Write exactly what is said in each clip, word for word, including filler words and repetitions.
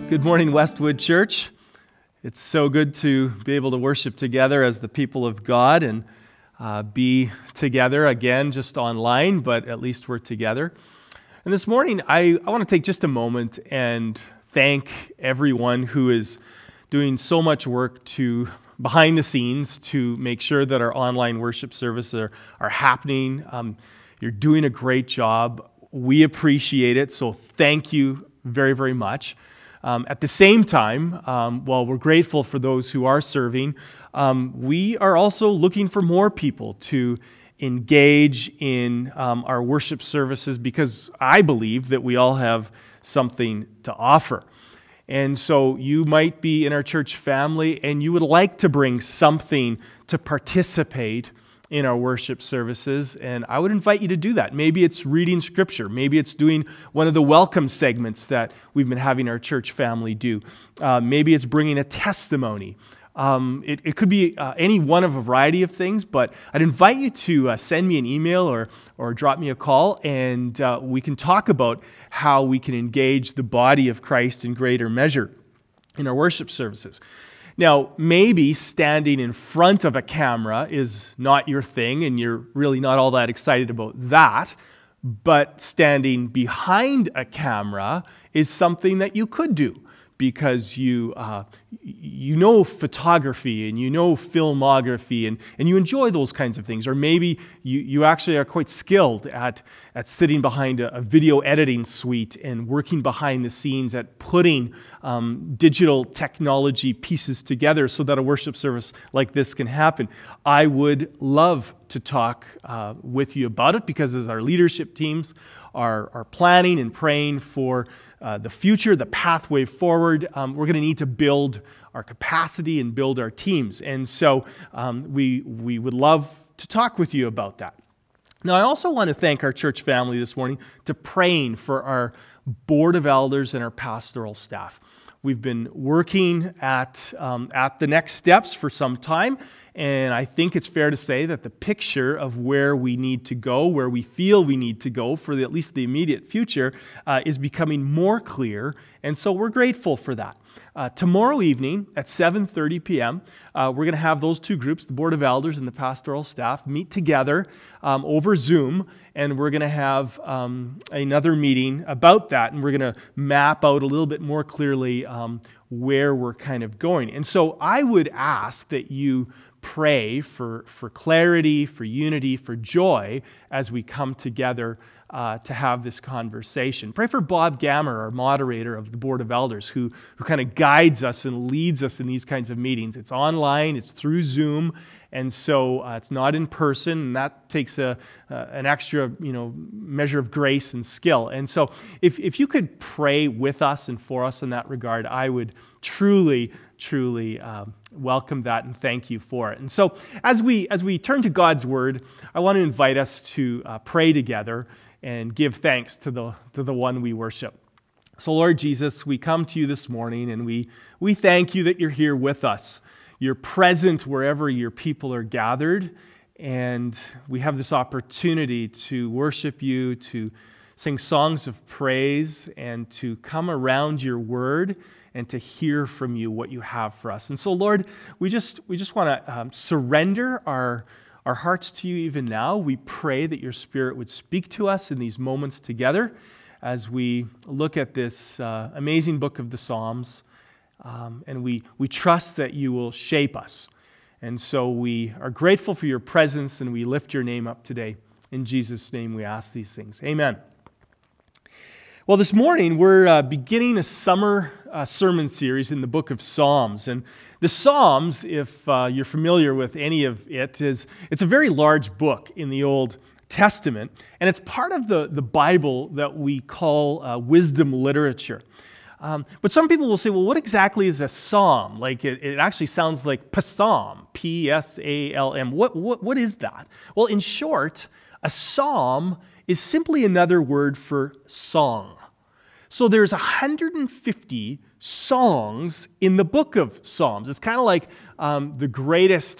Good morning, Westwood Church. It's so good to be able to worship together as the people of God and uh, be together again, just online, but at least we're together. And this morning, I, I want to take just a moment and thank everyone who is doing so much work to behind the scenes to make sure that our online worship services are, are happening. Um, you're doing a great job. We appreciate it, so thank you very, very much. Um, at the same time, um, while we're grateful for those who are serving, um, we are also looking for more people to engage in um, our worship services because I believe that we all have something to offer. And so you might be in our church family and you would like to bring something to participate in our worship services, and I would invite you to do that. Maybe it's reading scripture. Maybe it's doing one of the welcome segments that we've been having our church family do. Uh, maybe it's bringing a testimony. Um, it, it could be uh, any one of a variety of things, but I'd invite you to uh, send me an email or, or drop me a call, and uh, we can talk about how we can engage the body of Christ in greater measure in our worship services. Now, maybe standing in front of a camera is not your thing, and you're really not all that excited about that, but standing behind a camera is something that you could do because you uh, you know photography and you know filmography and, and you enjoy those kinds of things. Or maybe you, you actually are quite skilled at, at sitting behind a, a video editing suite and working behind the scenes at putting um, digital technology pieces together so that a worship service like this can happen. I would love to talk uh, with you about it because as our leadership teams are, are planning and praying for Uh, the future, the pathway forward, um, we're going to need to build our capacity and build our teams. And so um, we, we would love to talk with you about that. Now, I also want to thank our church family this morning to praying for our board of elders and our pastoral staff. We've been working at, um, at the next steps for some time, and I think it's fair to say that the picture of where we need to go, where we feel we need to go for the, at least the immediate future, uh, is becoming more clear, and so we're grateful for that. Uh, tomorrow evening at seven thirty p.m., uh, we're going to have those two groups, the Board of Elders and the pastoral staff, meet together um, over Zoom, and we're going to have um, another meeting about that, and we're going to map out a little bit more clearly um, where we're kind of going. And so I would ask that you pray for, for clarity, for unity, for joy as we come together uh, to have this conversation. Pray for Bob Gammer, our moderator of the Board of Elders, who, who kind of guides us and leads us in these kinds of meetings. It's online, it's through Zoom, and so uh, it's not in person, and that takes a, uh, an extra you know, measure of grace and skill. And so if, if you could pray with us and for us in that regard, I would truly truly um, welcome that and thank you for it. And so as we as we turn to God's Word, I want to invite us to uh, pray together and give thanks to the to the one we worship. So Lord Jesus, we come to you this morning and we we thank you that you're here with us. You're present wherever your people are gathered, and we have this opportunity to worship you, to sing songs of praise, and to come around your Word and to hear from you what you have for us. And so, Lord, we just we just want to um, surrender our, our hearts to you even now. We pray that your Spirit would speak to us in these moments together as we look at this uh, amazing book of the Psalms. Um, and we, we trust that you will shape us. And so we are grateful for your presence, and we lift your name up today. In Jesus' name we ask these things. Amen. Well, this morning we're uh, beginning a summer uh, sermon series in the book of Psalms. And the Psalms, if uh, you're familiar with any of it, is it's a very large book in the Old Testament. And it's part of the, the Bible that we call uh, wisdom literature. Um, but some people will say, well, what exactly is a psalm? Like, it, it actually sounds like psalm, P S A L M. What, what, what is that? Well, in short, a psalm is simply another word for song. So there's one hundred fifty songs in the book of Psalms. It's kind of like um, the greatest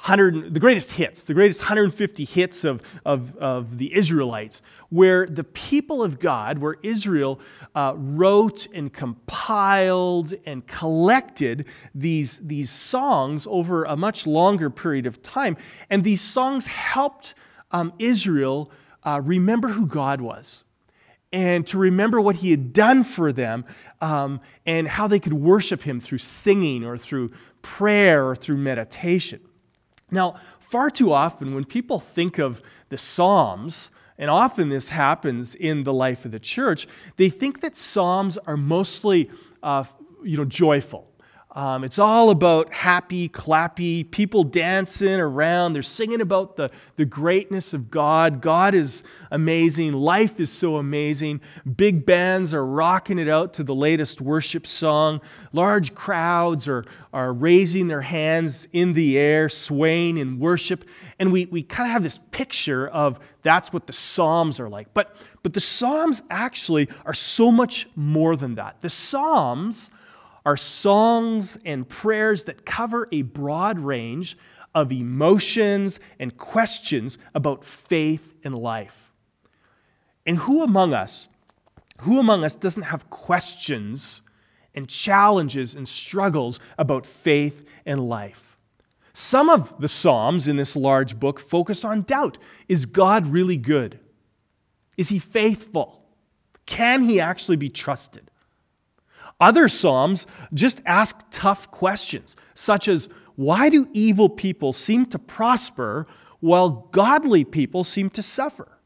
hundred, the greatest hits, the greatest one hundred fifty hits of, of, of the Israelites, where the people of God, where Israel uh, wrote and compiled and collected these, these songs over a much longer period of time. And these songs helped um, Israel uh, remember who God was, and to remember what he had done for them, um, and how they could worship him through singing or through prayer or through meditation. Now, far too often when people think of the Psalms, and often this happens in the life of the church, they think that Psalms are mostly uh, you know, joyful. Um, it's all about happy, clappy, people dancing around. They're singing about the, the greatness of God. God is amazing. Life is so amazing. Big bands are rocking it out to the latest worship song. Large crowds are, are raising their hands in the air, swaying in worship. And we, we kind of have this picture of that's what the Psalms are like. But, but the Psalms actually are so much more than that. The Psalms are songs and prayers that cover a broad range of emotions and questions about faith and life. And who among us, who among us doesn't have questions and challenges and struggles about faith and life? Some of the Psalms in this large book focus on doubt. Is God really good? Is he faithful? Can he actually be trusted? Other Psalms just ask tough questions, such as, why do evil people seem to prosper while godly people seem to suffer?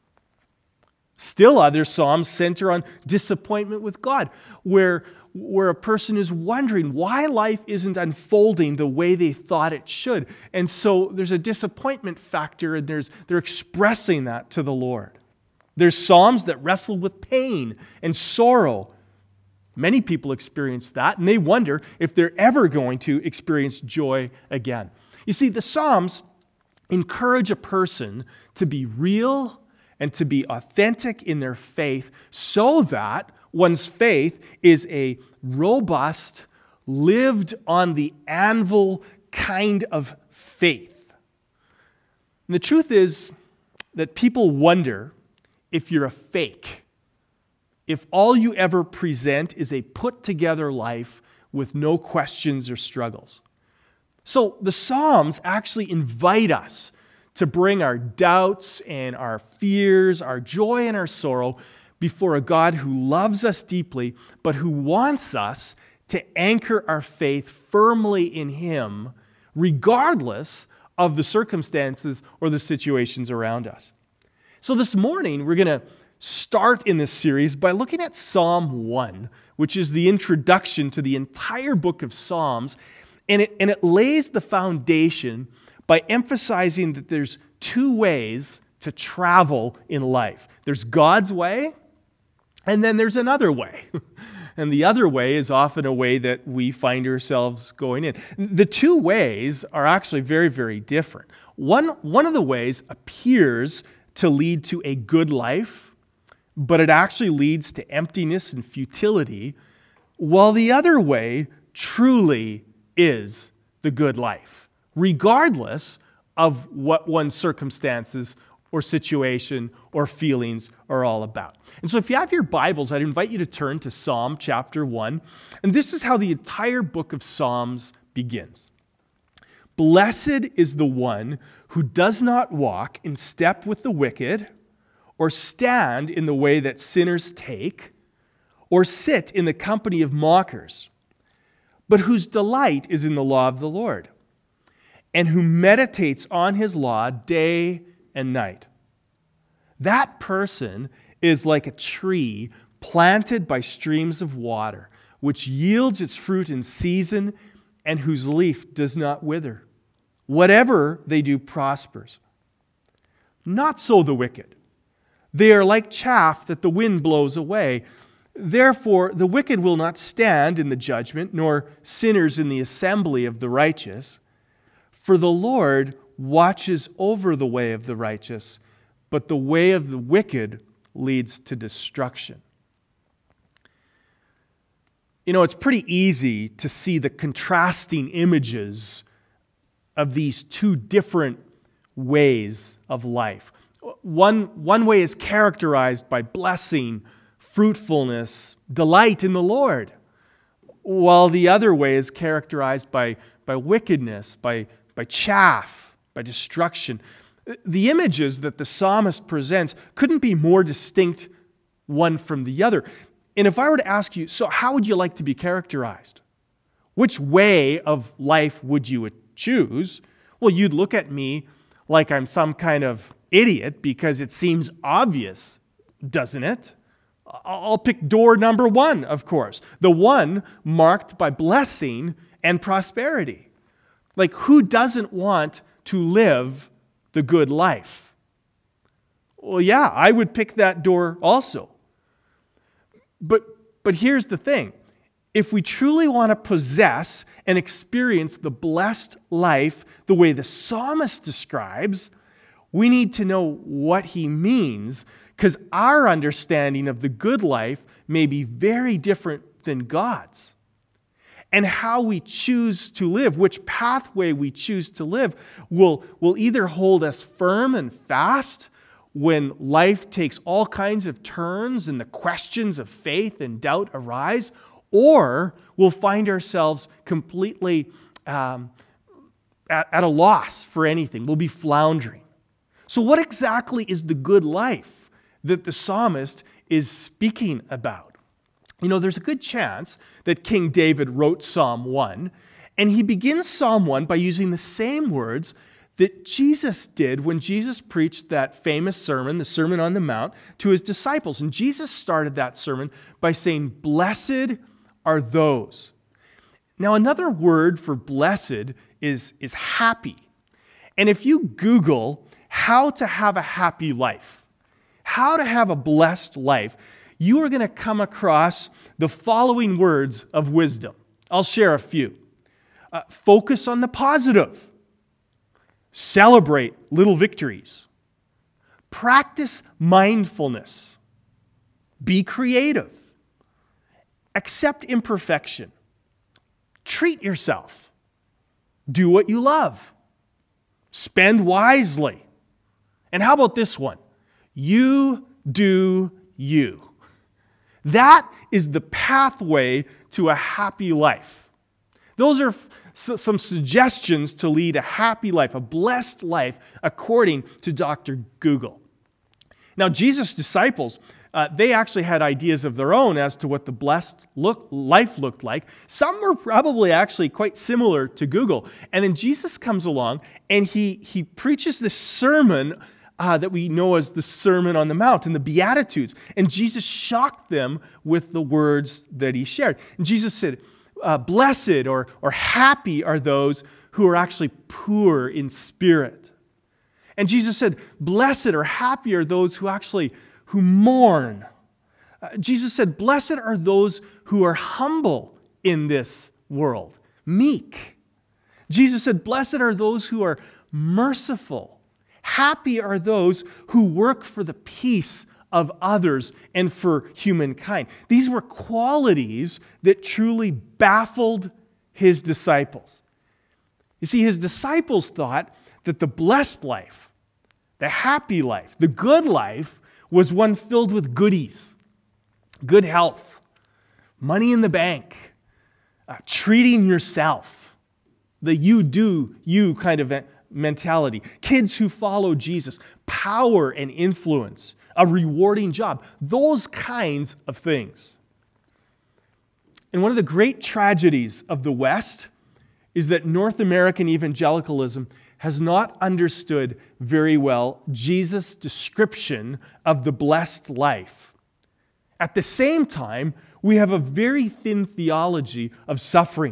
Still other Psalms center on disappointment with God, where, where a person is wondering why life isn't unfolding the way they thought it should. And so there's a disappointment factor, and there's, they're expressing that to the Lord. There's Psalms that wrestle with pain and sorrow. Many people experience that, and they wonder if they're ever going to experience joy again. You see, the Psalms encourage a person to be real and to be authentic in their faith, so that one's faith is a robust, lived on the anvil kind of faith. And the truth is that people wonder if you're a fake, if all you ever present is a put-together life with no questions or struggles. So the Psalms actually invite us to bring our doubts and our fears, our joy and our sorrow before a God who loves us deeply, but who wants us to anchor our faith firmly in him, regardless of the circumstances or the situations around us. So this morning, we're going to start in this series by looking at Psalm one, which is the introduction to the entire book of Psalms, and it, and it lays the foundation by emphasizing that there's two ways to travel in life. There's God's way, and then there's another way. And the other way is often a way that we find ourselves going in. The two ways are actually very, very different. One, one of the ways appears to lead to a good life, but it actually leads to emptiness and futility, while the other way truly is the good life, regardless of what one's circumstances or situation or feelings are all about. And so if you have your Bibles, I'd invite you to turn to Psalm chapter one, and this is how the entire book of Psalms begins. Blessed is the one who does not walk in step with the wicked, or stand in the way that sinners take, or sit in the company of mockers, but whose delight is in the law of the Lord, and who meditates on his law day and night. That person is like a tree planted by streams of water, which yields its fruit in season, and whose leaf does not wither. Whatever they do prospers. Not so the wicked. They are like chaff that the wind blows away. Therefore, the wicked will not stand in the judgment, nor sinners in the assembly of the righteous. For the Lord watches over the way of the righteous, but the way of the wicked leads to destruction. You know, it's pretty easy to see the contrasting images of these two different ways of life. One, one way is characterized by blessing, fruitfulness, delight in the Lord, while the other way is characterized by, by wickedness, by, by chaff, by destruction. The images that the psalmist presents couldn't be more distinct one from the other. And if I were to ask you, so how would you like to be characterized? Which way of life would you choose? Well, you'd look at me like I'm some kind of idiot because it seems obvious, doesn't it? I'll pick door number one, of course. The one marked by blessing and prosperity. Like, who doesn't want to live the good life? Well, yeah, I would pick that door also. But, but here's the thing. If we truly want to possess and experience the blessed life the way the psalmist describes, we need to know what he means, because our understanding of the good life may be very different than God's. And how we choose to live, which pathway we choose to live, will, will either hold us firm and fast when life takes all kinds of turns and the questions of faith and doubt arise, or we'll find ourselves completely um, at, at a loss for anything. We'll be floundering. So what exactly is the good life that the psalmist is speaking about? You know, there's a good chance that King David wrote Psalm one, and he begins Psalm one by using the same words that Jesus did when Jesus preached that famous sermon, the Sermon on the Mount, to his disciples. And Jesus started that sermon by saying, "Blessed are those." Now, another word for blessed is, is happy. And if you Google how to have a happy life, how to have a blessed life, you are going to come across the following words of wisdom. I'll share a few. Uh, focus on the positive. Celebrate little victories. Practice mindfulness. Be creative. Accept imperfection. Treat yourself. Do what you love. Spend wisely. And how about this one? You do you. That is the pathway to a happy life. Those are some suggestions to lead a happy life, a blessed life, according to Doctor Google. Now, Jesus' disciples, uh, they actually had ideas of their own as to what the blessed look, life looked like. Some were probably actually quite similar to Google. And then Jesus comes along and he, he preaches this sermon Uh, that we know as the Sermon on the Mount and the Beatitudes. And Jesus shocked them with the words that he shared. And Jesus said, uh, blessed or, or happy are those who are actually poor in spirit. And Jesus said, blessed or happy are those who actually who mourn. Uh, Jesus said, blessed are those who are humble in this world, meek. Jesus said, blessed are those who are merciful. Happy are those who work for the peace of others and for humankind. These were qualities that truly baffled his disciples. You see, his disciples thought that the blessed life, the happy life, the good life was one filled with goodies, good health, money in the bank, uh, treating yourself, the you do you kind of mentality, kids who follow Jesus, power and influence, a rewarding job, those kinds of things. And one of the great tragedies of the West is that North American evangelicalism has not understood very well Jesus' description of the blessed life. At the same time, we have a very thin theology of suffering.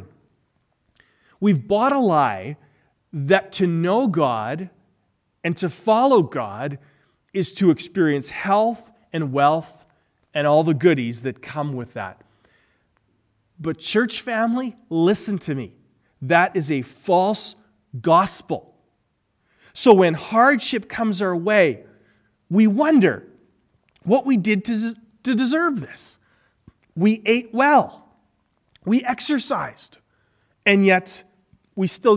We've bought a lie that to know God and to follow God is to experience health and wealth and all the goodies that come with that. But church family, listen to me. That is a false gospel. So when hardship comes our way, we wonder what we did to, to deserve this. We ate well. We exercised. And yet we still got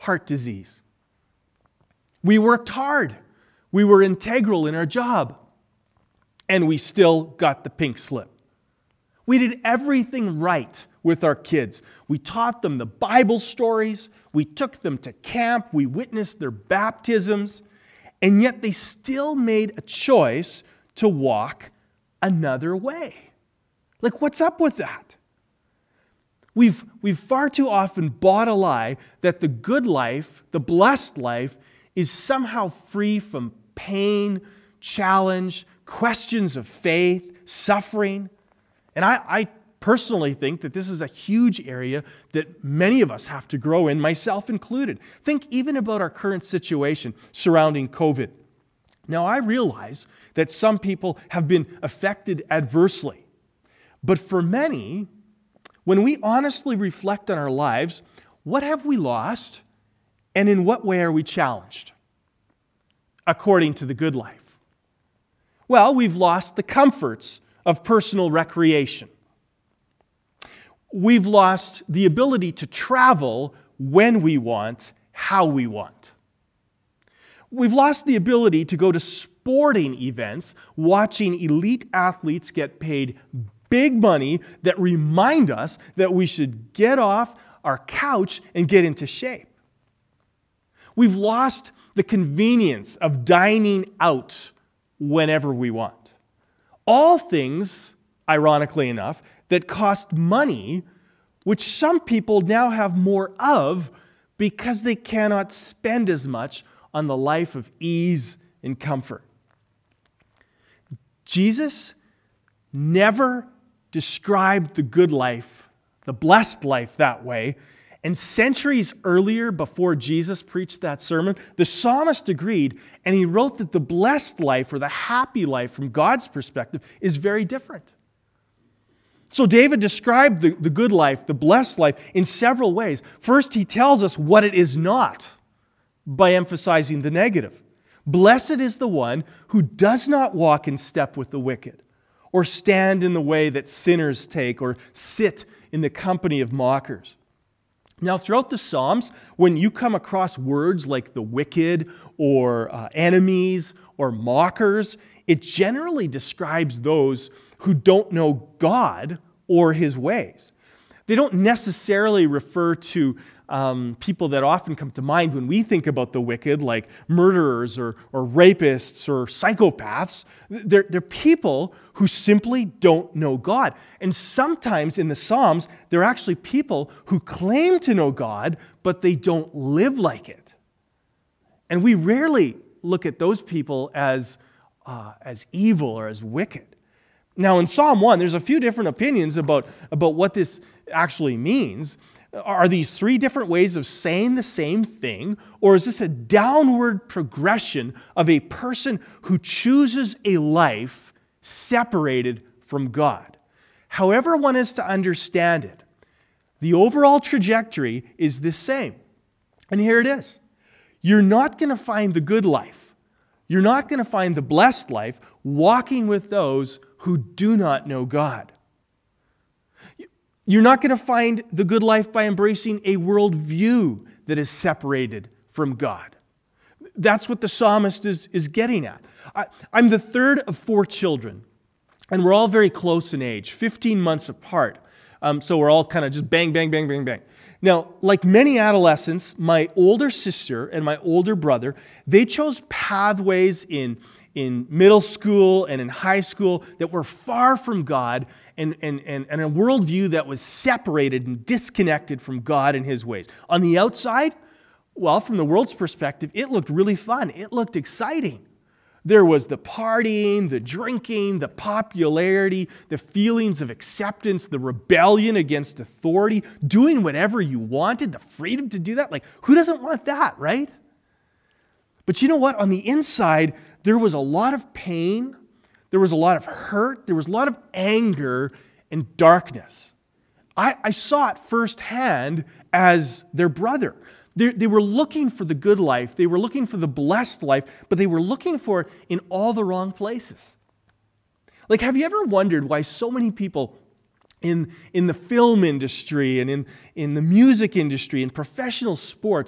heart disease. We worked hard. We were integral in our job. And we still got the pink slip. We did everything right with our kids. We taught them the Bible stories. We took them to camp. We witnessed their baptisms. And yet they still made a choice to walk another way. Like, what's up with that? We've, we've far too often bought a lie that the good life, the blessed life, is somehow free from pain, challenge, questions of faith, suffering. And I, I personally think that this is a huge area that many of us have to grow in, myself included. Think even about our current situation surrounding COVID. Now, I realize that some people have been affected adversely. But for many, when we honestly reflect on our lives, what have we lost and in what way are we challenged? According to the good life. Well, we've lost the comforts of personal recreation. We've lost the ability to travel when we want, how we want. We've lost the ability to go to sporting events, watching elite athletes get paid big money that remind us that we should get off our couch and get into shape. We've lost the convenience of dining out whenever we want. All things, ironically enough, that cost money, which some people now have more of because they cannot spend as much on the life of ease and comfort. Jesus never described the good life, the blessed life that way. And centuries earlier, before Jesus preached that sermon, the psalmist agreed, and he wrote that the blessed life or the happy life from God's perspective is very different. So David described the, the good life, the blessed life, in several ways. First, he tells us what it is not by emphasizing the negative. Blessed is the one who does not walk in step with the wicked, or stand in the way that sinners take, or sit in the company of mockers. Now, throughout the Psalms, when you come across words like the wicked, or uh, enemies, or mockers, it generally describes those who don't know God or His ways. They don't necessarily refer to um, people that often come to mind when we think about the wicked, like murderers or, or rapists or psychopaths. They're, they're people who simply don't know God. And sometimes in the Psalms, they're actually people who claim to know God, but they don't live like it. And we rarely look at those people as, uh, as evil or as wicked. Now, in Psalm one, there's a few different opinions about, about what this actually means. Are these three different ways of saying the same thing, or is this a downward progression of a person who chooses a life separated from God? However one is to understand it, the overall trajectory is the same. And here it is. You're not going to find the good life. You're not going to find the blessed life walking with those who do not know God. You're not going to find the good life by embracing a worldview that is separated from God. That's what the psalmist is, is getting at. I, I'm the third of four children, and we're all very close in age, fifteen months apart. Um, so we're all kind of just bang, bang, bang, bang, bang. Now, like many adolescents, my older sister and my older brother, they chose pathways in in middle school and in high school that were far from God and, and, and, and a worldview that was separated and disconnected from God and His ways. On the outside, well, from the world's perspective, it looked really fun. It looked exciting. There was the partying, the drinking, the popularity, the feelings of acceptance, the rebellion against authority, doing whatever you wanted, the freedom to do that. Like, who doesn't want that, right? But you know what? On the inside, there was a lot of pain, there was a lot of hurt, there was a lot of anger and darkness. I, I saw it firsthand as their brother. They, they were looking for the good life, they were looking for the blessed life, but they were looking for it in all the wrong places. Like, have you ever wondered why so many people in, in the film industry and in, in the music industry and professional sports,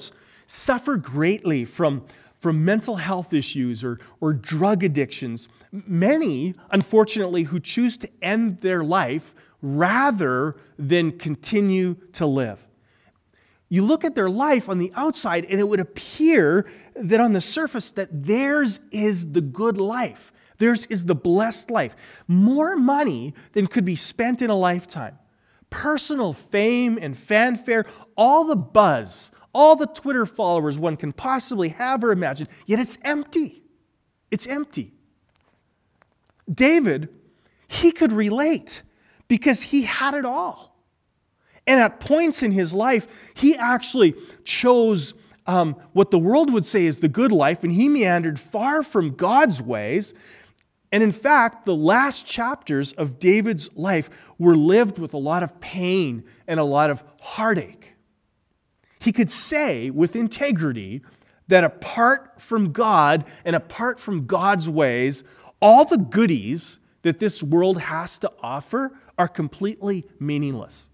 suffer greatly from, from mental health issues or, or drug addictions. Many, unfortunately, who choose to end their life rather than continue to live. You look at their life on the outside, and it would appear that on the surface that theirs is the good life. Theirs is the blessed life. More money than could be spent in a lifetime. Personal fame and fanfare, all the buzz, all the Twitter followers one can possibly have or imagine, yet it's empty. It's empty. David, he could relate because he had it all. And at points in his life, he actually chose um, what the world would say is the good life, and he meandered far from God's ways. And in fact, the last chapters of David's life were lived with a lot of pain and a lot of heartache. He could say with integrity that apart from God and apart from God's ways, all the goodies that this world has to offer are completely meaningless.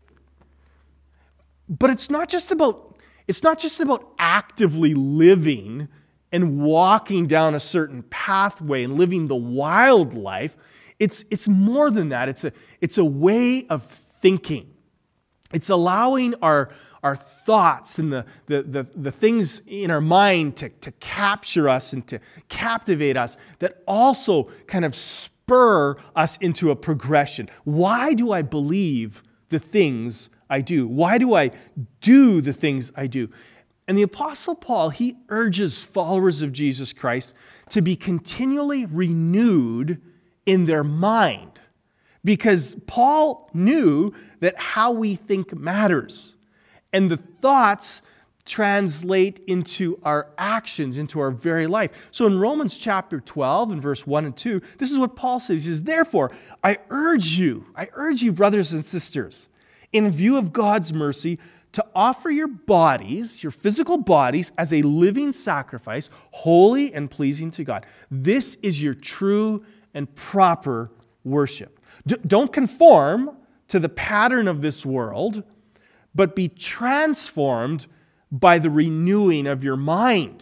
But it's not just about, it's not just about actively living and walking down a certain pathway and living the wild life. It's, it's more than that. It's a, it's a way of thinking. It's allowing our, our thoughts and the, the, the, the things in our mind to, to capture us and to captivate us that also kind of spur us into a progression. Why do I believe the things I do? Why do I do the things I do? And the Apostle Paul, he urges followers of Jesus Christ to be continually renewed in their mind, because Paul knew that how we think matters, and the thoughts translate into our actions, into our very life. So in Romans chapter twelve and verse one and two, this is what Paul says. He says, "Therefore, I urge you, I urge you, brothers and sisters, in view of God's mercy, to offer your bodies, your physical bodies, as a living sacrifice, holy and pleasing to God. This is your true and proper worship." D- don't conform to the pattern of this world, but be transformed by the renewing of your mind.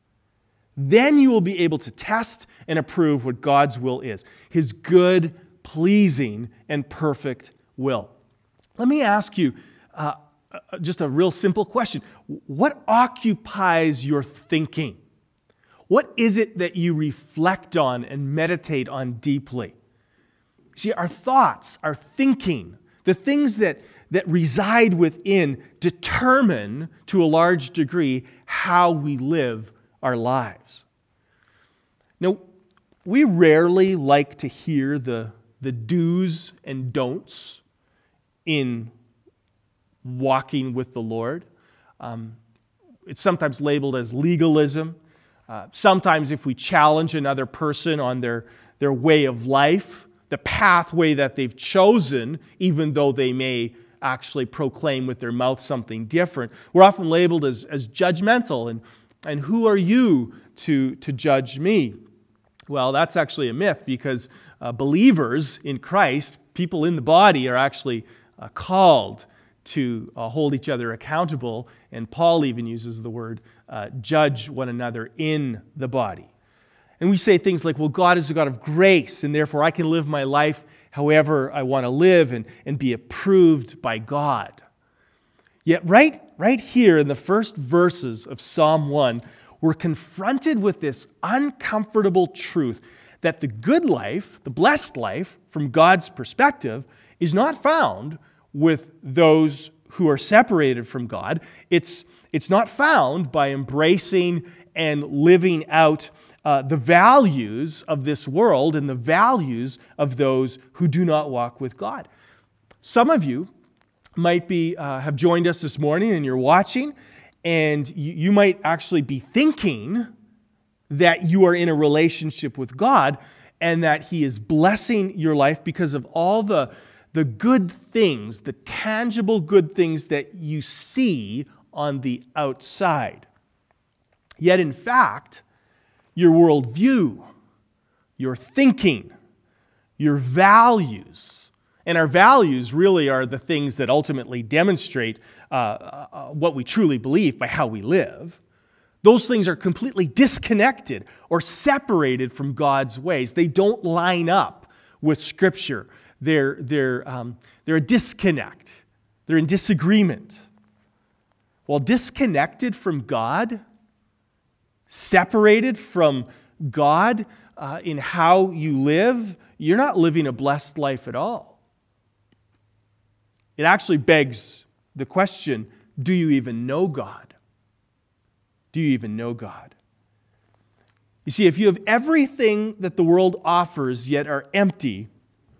Then you will be able to test and approve what God's will is, His good, pleasing, and perfect will. Let me ask you uh, just a real simple question. What occupies your thinking? What is it that you reflect on and meditate on deeply? See, our thoughts, our thinking, the things that, that reside within determine to a large degree how we live our lives. Now, we rarely like to hear the, the do's and don'ts in walking with the Lord. Um, it's sometimes labeled as legalism. Uh, sometimes if we challenge another person on their, their way of life, the pathway that they've chosen, even though they may actually proclaim with their mouth something different, we're often labeled as, as judgmental. And, and who are you to, to judge me? Well, that's actually a myth, because uh, believers in Christ, people in the body, are actually Uh, called to uh, hold each other accountable, and Paul even uses the word uh, judge one another in the body. And we say things like, well, God is a God of grace, and therefore I can live my life however I want to live and, and be approved by God. Yet right, right here in the first verses of Psalm one, we're confronted with this uncomfortable truth that the good life, the blessed life, from God's perspective, is not found with those who are separated from God. It's, it's not found by embracing and living out uh, the values of this world and the values of those who do not walk with God. Some of you might be uh, have joined us this morning and you're watching, and you, you might actually be thinking that you are in a relationship with God and that He is blessing your life because of all the The good things, the tangible good things that you see on the outside. Yet in fact, your worldview, your thinking, your values, And our values really are the things that ultimately demonstrate uh, uh, what we truly believe by how we live. Those things are completely disconnected or separated from God's ways. They don't line up with Scripture. They're, they're, um, they're a disconnect. They're in disagreement. Well, disconnected from God, separated from God uh, in how you live, you're not living a blessed life at all. It actually begs the question, do you even know God? Do you even know God? You see, if you have everything that the world offers yet are empty,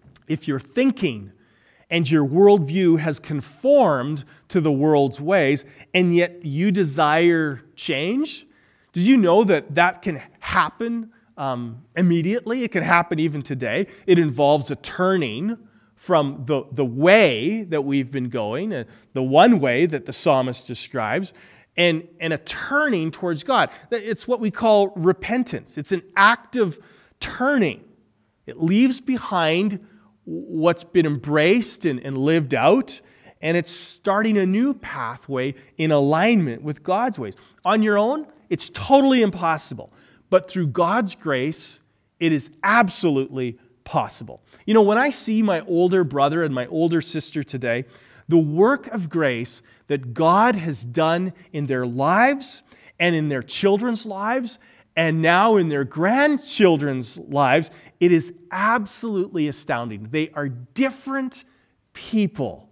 if your thinking and your worldview has conformed to the world's ways, and yet you desire change, did you know that that can happen um, immediately? It can happen even today. It involves a turning from the, the way that we've been going, uh, the one way that the psalmist describes, and, and a turning towards God. It's what we call repentance. It's an active turning. It leaves behind what's been embraced and, and lived out, and it's starting a new pathway in alignment with God's ways. On your own, it's totally impossible. But through God's grace, it is absolutely possible. You know, when I see my older brother and my older sister today, the work of grace that God has done in their lives and in their children's lives and now in their grandchildren's lives, it is absolutely astounding. They are different people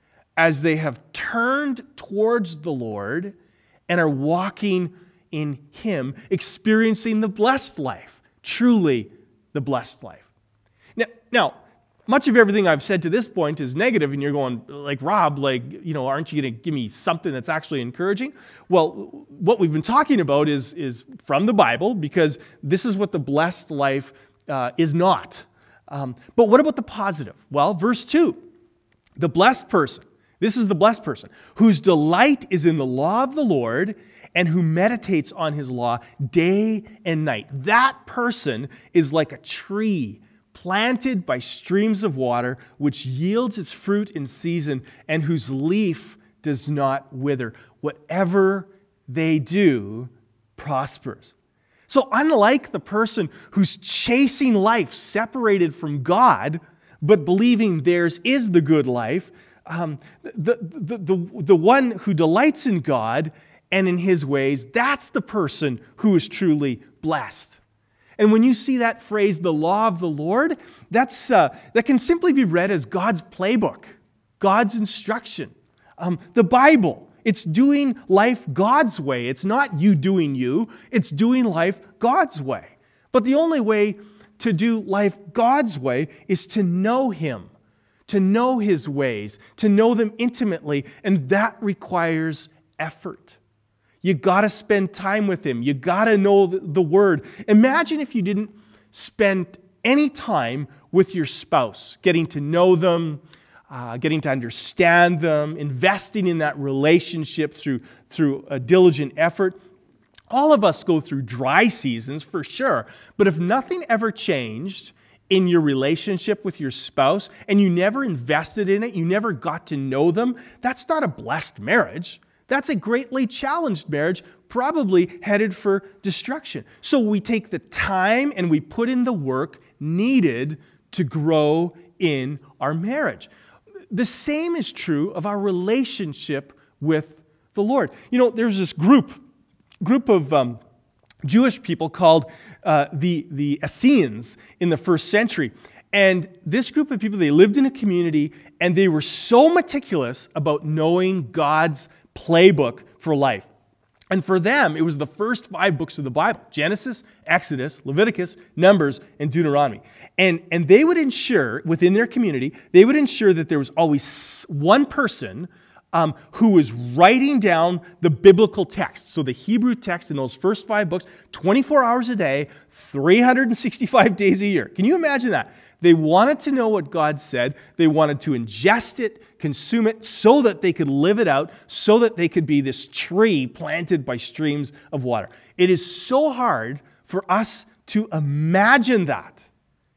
as they have turned towards the Lord and are walking in Him, experiencing the blessed life, truly the blessed life. Now, now, much of everything I've said to this point is negative, and you're going, like, Rob, like, you know, aren't you going to give me something that's actually encouraging? Well, what we've been talking about is, is from the Bible, because this is what the blessed life uh, is not. Um, but what about the positive? Well, verse two, the blessed person, this is the blessed person, whose delight is in the law of the Lord, and who meditates on His law day and night. That person is like a tree planted by streams of water, which yields its fruit in season, and whose leaf does not wither. Whatever they do prospers. So unlike the person who's chasing life separated from God, but believing theirs is the good life, um, the, the, the, the one who delights in God and in His ways, that's the person who is truly blessed. And when you see that phrase, the law of the Lord, that's, uh, that can simply be read as God's playbook, God's instruction. Um, the Bible, it's doing life God's way. It's not you doing you. It's doing life God's way. But the only way to do life God's way is to know Him, to know His ways, to know them intimately, and that requires effort. You got to spend time with Him. You got to know the, the Word. Imagine if you didn't spend any time with your spouse, getting to know them, uh, getting to understand them, investing in that relationship through, through a diligent effort. All of us go through dry seasons for sure, but if nothing ever changed in your relationship with your spouse and you never invested in it, you never got to know them, that's not a blessed marriage. That's a greatly challenged marriage, probably headed for destruction. So we take the time and we put in the work needed to grow in our marriage. The same is true of our relationship with the Lord. You know, there's this group, group of um, Jewish people called uh, the, the Essenes in the first century. And this group of people, they lived in a community and they were so meticulous about knowing God's playbook for life. And for them, it was the first five books of the Bible: Genesis, Exodus, Leviticus, Numbers, and Deuteronomy. And, and they would ensure, within their community, they would ensure that there was always one person um, who was writing down the biblical text. So the Hebrew text in those first five books, twenty-four hours a day, three hundred sixty-five days a year. Can you imagine that? They wanted to know what God said. They wanted to ingest it, consume it, so that they could live it out, so that they could be this tree planted by streams of water. It is so hard for us to imagine that.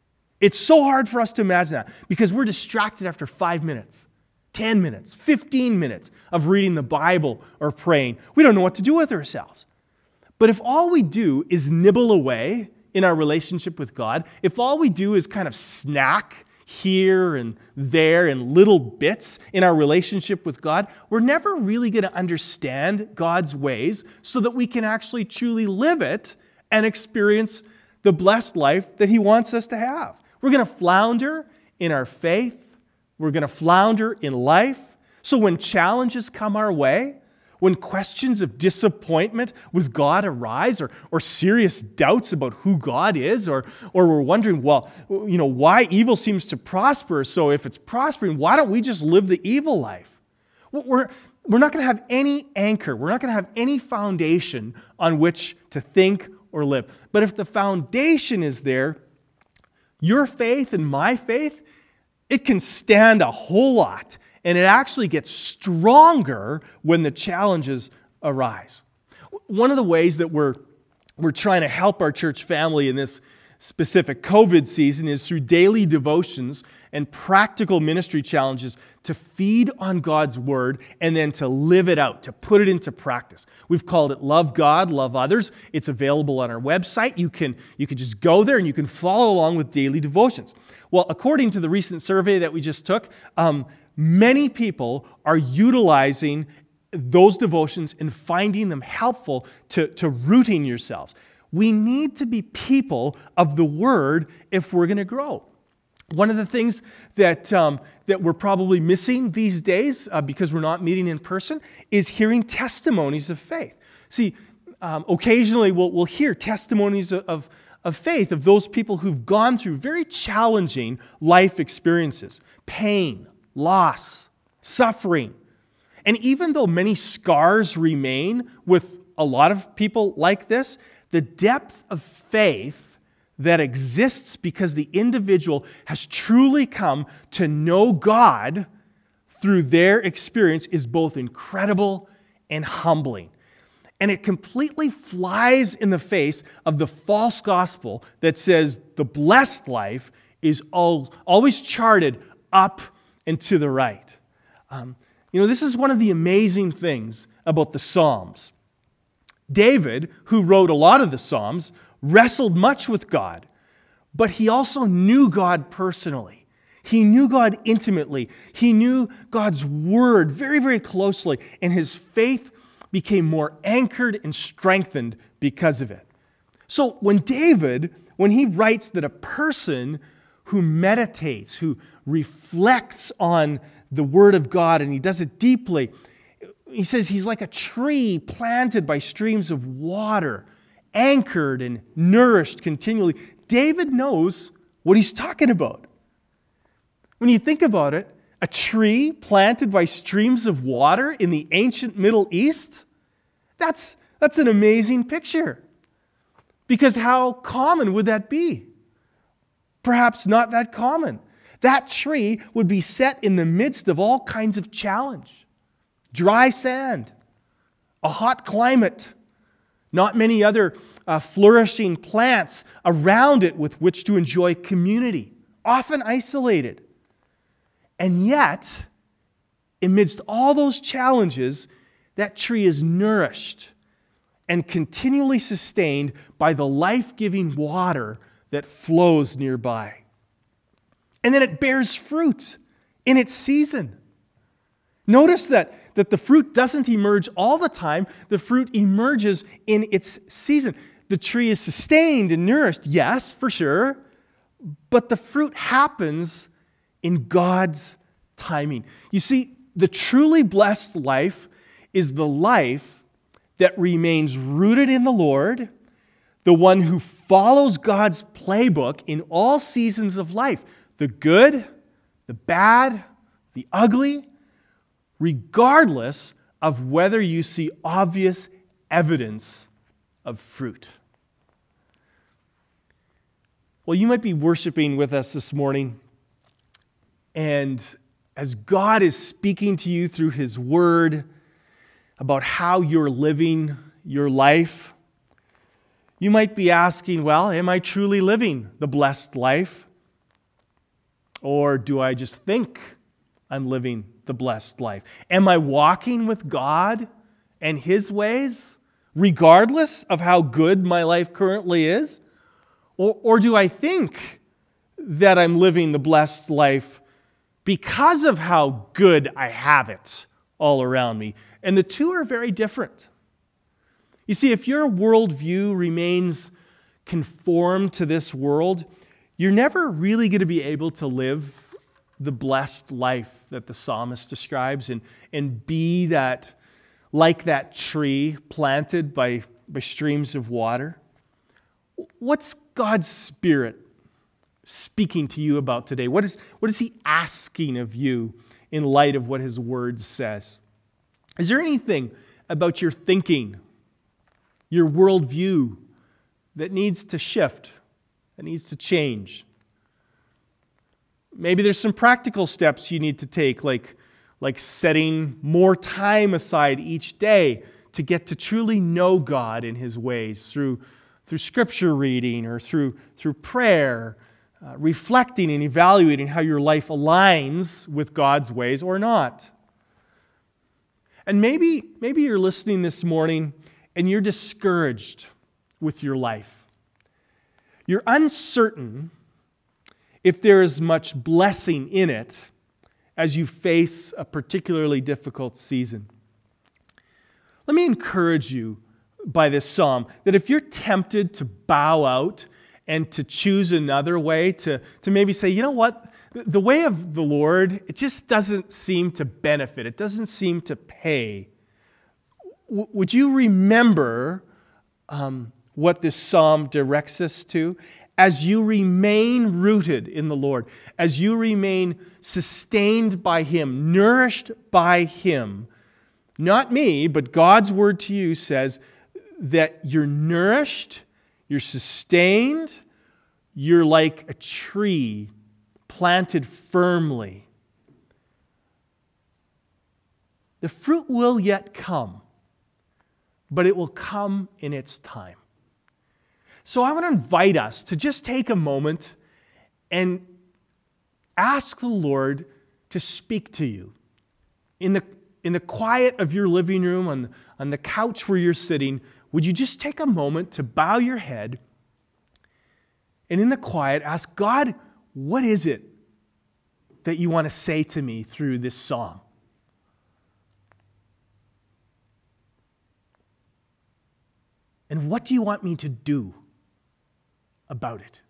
It's so hard for us to imagine that because we're distracted after five minutes, ten minutes, fifteen minutes of reading the Bible or praying. We don't know what to do with ourselves. But if all we do is nibble away in our relationship with God, if all we do is kind of snack here and there in little bits in our relationship with God, we're never really going to understand God's ways so that we can actually truly live it and experience the blessed life that He wants us to have. We're going to flounder in our faith. We're going to flounder in life. So when challenges come our way, when questions of disappointment with God arise, or, or serious doubts about who God is, or, or we're wondering, well, you know, why evil seems to prosper, so if it's prospering, why don't we just live the evil life? We're, we're not going to have any anchor. We're not going to have any foundation on which to think or live. But if the foundation is there, your faith and my faith, it can stand a whole lot. And it actually gets stronger when the challenges arise. One of the ways that we're, we're trying to help our church family in this specific COVID season is through daily devotions and practical ministry challenges to feed on God's Word and then to live it out, to put it into practice. We've called it Love God, Love Others. It's available on our website. You can, you can just go there and you can follow along with daily devotions. Well, according to the recent survey that we just took, um, many people are utilizing those devotions and finding them helpful to, to rooting yourselves. We need to be people of the Word if we're going to grow. One of the things that, um, that we're probably missing these days uh, because we're not meeting in person is hearing testimonies of faith. See, um, occasionally we'll, we'll hear testimonies of, of, of faith of those people who've gone through very challenging life experiences, pain, loss, suffering. And even though many scars remain with a lot of people like this, the depth of faith that exists because the individual has truly come to know God through their experience is both incredible and humbling. And it completely flies in the face of the false gospel that says the blessed life is all, always charted up and to the right. Um, you know, this is one of the amazing things about the Psalms. David, who wrote a lot of the Psalms, wrestled much with God, but he also knew God personally. He knew God intimately. He knew God's Word very, very closely, and his faith became more anchored and strengthened because of it. So when David, when he writes that a person who meditates, who reflects on the Word of God, and he does it deeply, he says he's like a tree planted by streams of water, anchored and nourished continually. David knows what he's talking about. When you think about it, a tree planted by streams of water in the ancient Middle East, that's, that's an amazing picture. Because how common would that be? Perhaps not that common. That tree would be set in the midst of all kinds of challenge. Dry sand, a hot climate, not many other uh, flourishing plants around it with which to enjoy community, often isolated. And yet, amidst all those challenges, that tree is nourished and continually sustained by the life-giving water that flows nearby. And then it bears fruit in its season. Notice that, that the fruit doesn't emerge all the time. The fruit emerges in its season. The tree is sustained and nourished, yes, for sure, but the fruit happens in God's timing. You see, the truly blessed life is the life that remains rooted in the Lord, the one who follows God's playbook in all seasons of life, the good, the bad, the ugly, regardless of whether you see obvious evidence of fruit. Well, you might be worshiping with us this morning, and as God is speaking to you through His Word about how you're living your life, you might be asking, well, am I truly living the blessed life? Or do I just think I'm living the blessed life? Am I walking with God and His ways, regardless of how good my life currently is? Or, or do I think that I'm living the blessed life because of how good I have it all around me? And the two are very different. You see, if your worldview remains conformed to this world, you're never really going to be able to live the blessed life that the psalmist describes and, and be that, like that tree planted by, by streams of water. What's God's Spirit speaking to you about today? What is, what is He asking of you in light of what His Word says? Is there anything about your thinking, your worldview, that needs to shift, that needs to change? Maybe there's some practical steps you need to take, like, like setting more time aside each day to get to truly know God in His ways through, through Scripture reading or through, through prayer, uh, reflecting and evaluating how your life aligns with God's ways or not. And maybe, maybe you're listening this morning and you're discouraged with your life. You're uncertain if there is much blessing in it as you face a particularly difficult season. Let me encourage you by this psalm that if you're tempted to bow out and to choose another way, to, to maybe say, you know what, the way of the Lord, it just doesn't seem to benefit, it doesn't seem to pay. W- would you remember um, what this psalm directs us to? As you remain rooted in the Lord, as you remain sustained by Him, nourished by Him, not me, but God's word to you says that you're nourished, you're sustained, you're like a tree planted firmly. The fruit will yet come, but it will come in its time. So I want to invite us to just take a moment and ask the Lord to speak to you. In the, in the quiet of your living room, on, on the couch where you're sitting, would you just take a moment to bow your head and in the quiet ask God, what is it that you want to say to me through this psalm? And what do you want me to do about it?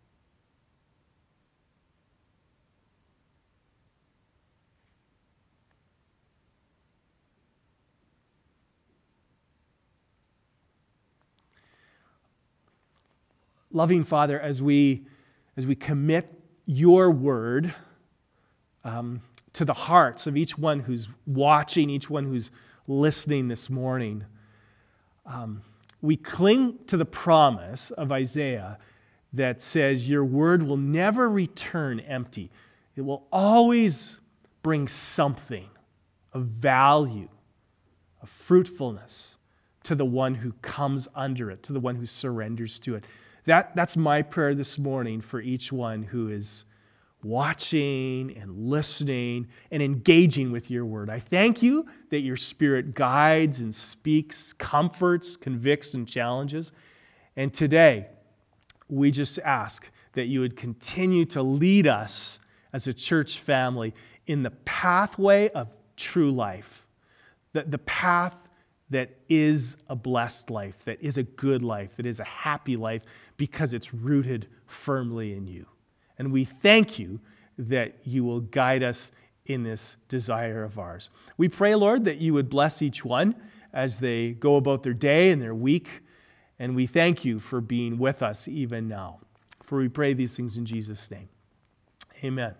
Loving Father, as we as we commit your word um, to the hearts of each one who's watching, each one who's listening this morning, um, we cling to the promise of Isaiah that says your word will never return empty. It will always bring something of value, of fruitfulness to the one who comes under it, to the one who surrenders to it. That, that's my prayer this morning for each one who is watching and listening and engaging with your word. I thank you that your Spirit guides and speaks, comforts, convicts, and challenges. And today, we just ask that you would continue to lead us as a church family in the pathway of true life, the, the path that is a blessed life, that is a good life, that is a happy life because it's rooted firmly in you. And we thank you that you will guide us in this desire of ours. We pray, Lord, that you would bless each one as they go about their day and their week. And we thank you for being with us even now. For we pray these things in Jesus' name. Amen.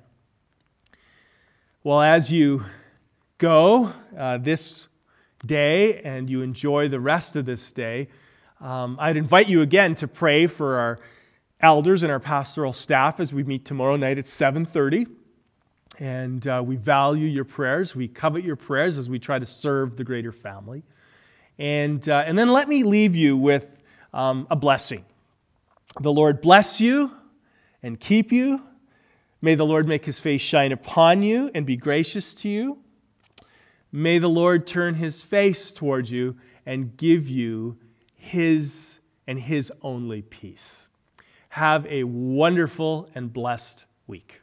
Well, as you go uh, this day and you enjoy the rest of this day, um, I'd invite you again to pray for our elders and our pastoral staff as we meet tomorrow night at seven thirty. And uh, we value your prayers. We covet your prayers as we try to serve the greater family. And, uh, and then let me leave you with um, a blessing. The Lord bless you and keep you. May the Lord make his face shine upon you and be gracious to you. May the Lord turn his face towards you and give you his and his only peace. Have a wonderful and blessed week.